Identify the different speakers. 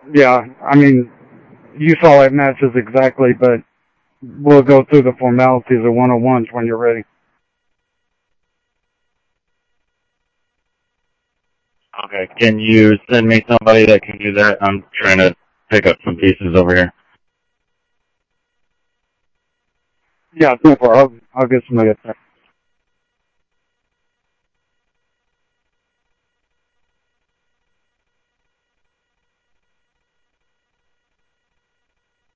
Speaker 1: Yeah, I mean, you saw it matches exactly, but we'll go through the formalities of 101s when you're ready.
Speaker 2: Okay, can you send me somebody that can do that? I'm trying to pick up some pieces over here.
Speaker 1: Yeah, no problem. I'll get somebody up there.